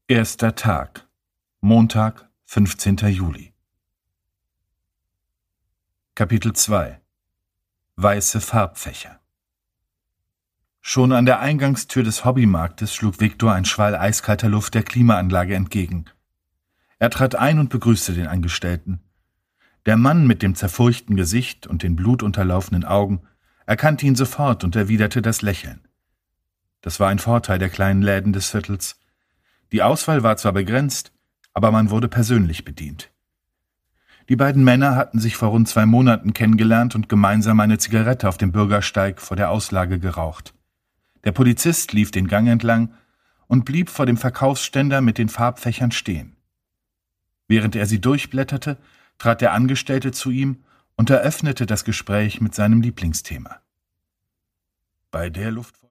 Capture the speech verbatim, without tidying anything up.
Erster Tag. Montag, fünfzehnter Juli. Kapitel zwei. Weiße Farbfächer. Schon an der Eingangstür des Hobbymarktes schlug Viktor ein Schwall eiskalter Luft der Klimaanlage entgegen. Er trat ein und begrüßte den Angestellten. Der Mann mit dem zerfurchten Gesicht und den blutunterlaufenen Augen erkannte ihn sofort und erwiderte das Lächeln. Das war ein Vorteil der kleinen Läden des Viertels. Die Auswahl war zwar begrenzt, aber man wurde persönlich bedient. Die beiden Männer hatten sich vor rund zwei Monaten kennengelernt und gemeinsam eine Zigarette auf dem Bürgersteig vor der Auslage geraucht. Der Polizist lief den Gang entlang und blieb vor dem Verkaufsständer mit den Farbfächern stehen. Während er sie durchblätterte, trat der Angestellte zu ihm und eröffnete das Gespräch mit seinem Lieblingsthema. Bei der Luft